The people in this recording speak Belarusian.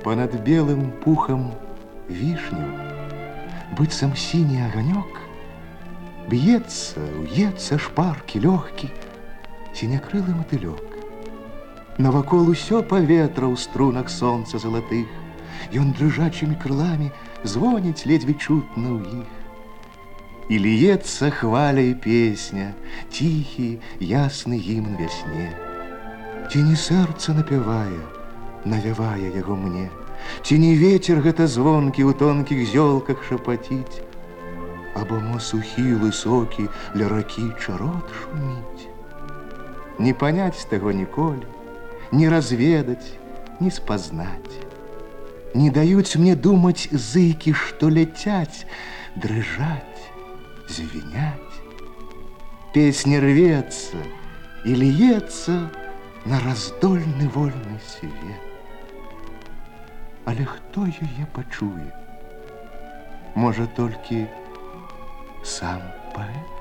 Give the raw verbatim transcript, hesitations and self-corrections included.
Понад белым пухом вишню, быццам синий огонек, бьется, уется шпарки легкий, синякрылый мотылек. Навокол усё паветра ў струнах солнца залатых, ён дрыжачымі крылами звоніць ледзьве чутно ў іх. І ліецца хваля і песня, тихий, ясны гімн вясне. Ці не сэрца напявае, навявае яго мне, ці не ветер гэта звонкі ў тонкіх зёлках шапаціць, або мо сухі высокі ля ракі чарот шуміць. Не панять таго ніколі, не разведаць, не спазнаць. Не даюць мне думаць зыкі, што ляцяць, дрыжаць, звенять. Песня рвецца і льецца на раздольны вольны свет. Але хто яе пачуе? Можа, толькі сам паэт?